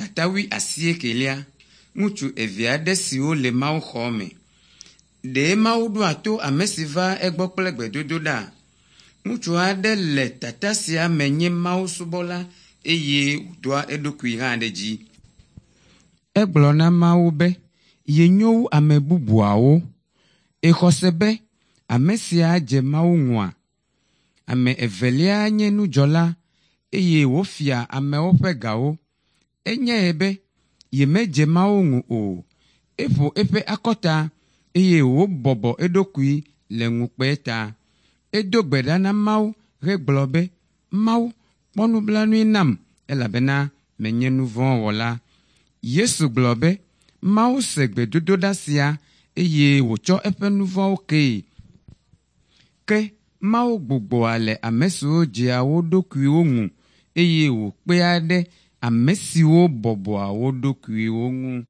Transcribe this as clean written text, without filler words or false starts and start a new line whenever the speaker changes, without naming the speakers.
Atawi asiekelia, ŋutsu eve aɖe siwo le Mawu xɔ me. Ɖe Mawu ɖo ato ame si va egbɔ kple gbedodoɖa. Ŋutsu aɖe le tata sia me nye Mawu subɔla eye wòdoa eɖokui hã ɖe dzi. Egblɔ na Mawu be yenyo wu ame bubuawo. Exɔse be ame sia dze Mawu ŋua. Ame evelia nye nudzɔla eye wòfia amewo ƒe gawo. Enyae be yemedze Mawu ŋu o. Eƒo eƒe akɔta eye wòbɔbɔ eɖokui le ŋukpe ta. Edo gbe ɖa na Mawu hegblɔ be, Mawu, kpɔ nublanui nam elabena menye nu vɔ̃ wɔla. Yesu gblɔ be Mawu se gbedodoɖa sia eye wòtsɔ eƒe nu vɔ̃wo kee. Ke Mawu gbogboa le ame siwo dzea wo ɖokuiwo ŋu eye wòkpea ɖe ame siwo bɔbɔa wo ɖokuiwo ŋu.